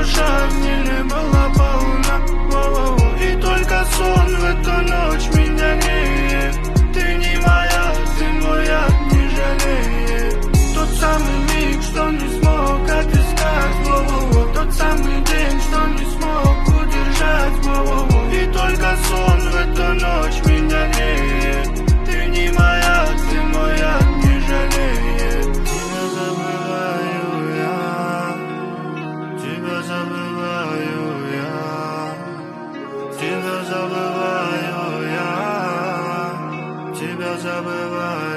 душа в мире была полна. И только сон в эту ночь меня греет. Ты не моя, ты моя, не жалеет. Тот самый миг, что не смог отыскать, тот самый день, что не смог удержать, и только сон в эту ночь меня греет. Ты не моя, ты моя, не жалеет. Тебя забываю я, тебя забываю я, тебя забываю я, тебя забываю.